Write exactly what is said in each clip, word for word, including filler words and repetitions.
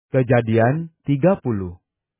Kejadian tiga puluh.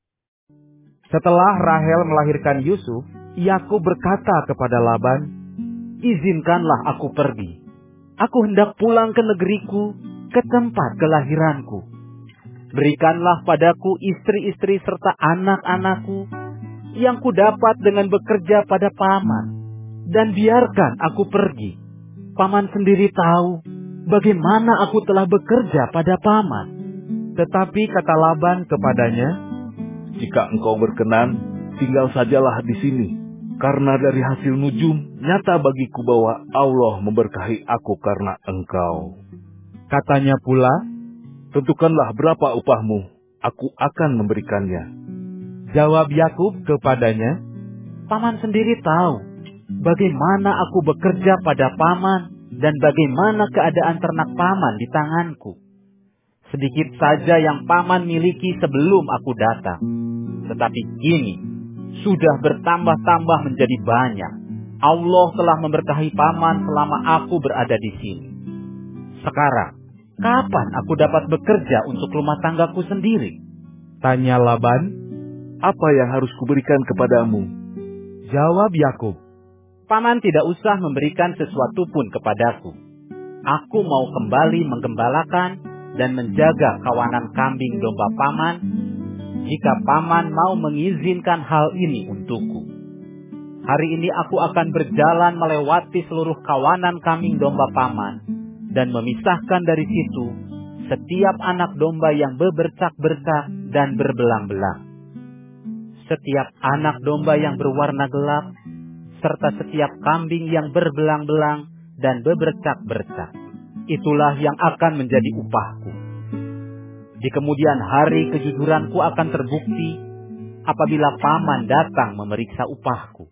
Setelah Rahel melahirkan Yusuf, Yakub berkata kepada Laban, "Izinkanlah aku pergi. Aku hendak pulang ke negeriku, ke tempat kelahiranku. Berikanlah padaku istri-istri serta anak-anakku yang kudapat dengan bekerja pada paman, dan biarkan aku pergi. Paman sendiri tahu bagaimana aku telah bekerja pada paman." Tetapi kata Laban kepadanya, "Jika engkau berkenan, tinggal sajalah di sini. Karena dari hasil nujum, nyata bagiku bahwa Allah memberkahi aku karena engkau." Katanya pula, "Tentukanlah berapa upahmu, aku akan memberikannya." Jawab Yakub kepadanya, "Paman sendiri tahu bagaimana aku bekerja pada paman dan bagaimana keadaan ternak paman di tanganku. Sedikit saja yang paman miliki sebelum aku datang. Tetapi kini sudah bertambah-tambah menjadi banyak. Allah telah memberkahi paman selama aku berada di sini. Sekarang, kapan aku dapat bekerja untuk rumah tanggaku sendiri?" Tanya Laban. "Apa yang harus kuberikan kepadamu?" Jawab Yakub, "Paman tidak usah memberikan sesuatu pun kepadaku. Aku mau kembali menggembalakan dan menjaga kawanan kambing domba paman, jika paman mau mengizinkan hal ini untukku. Hari ini aku akan berjalan melewati seluruh kawanan kambing domba paman, dan memisahkan dari situ setiap anak domba yang bebercak-bercak dan berbelang-belang. Setiap anak domba yang berwarna gelap, serta setiap kambing yang berbelang-belang dan bebercak-bercak. Itulah yang akan menjadi upahku. Di kemudian hari kejujuranku akan terbukti apabila paman datang memeriksa upahku.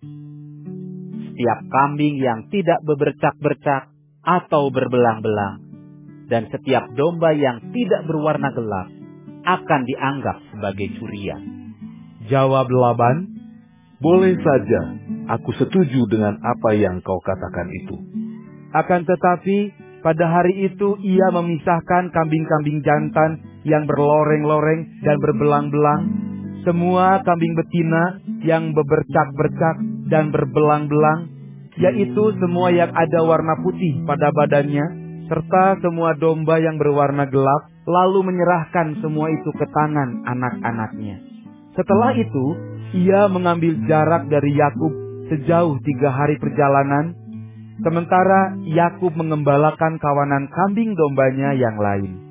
Setiap kambing yang tidak bebercak-bercak atau berbelang-belang, dan setiap domba yang tidak berwarna gelap akan dianggap sebagai curian." Jawab Laban, "Boleh saja, aku setuju dengan apa yang kau katakan itu." Akan tetapi pada hari itu ia memisahkan kambing-kambing jantan yang berloreng-loreng dan berbelang-belang, semua kambing betina yang bebercak-bercak dan berbelang-belang, yaitu semua yang ada warna putih pada badannya, serta semua domba yang berwarna gelap, lalu menyerahkan semua itu ke tangan anak-anaknya. Setelah itu, ia mengambil jarak dari Yakub sejauh tiga hari perjalanan, sementara Yakub mengembalakan kawanan kambing dombanya yang lain.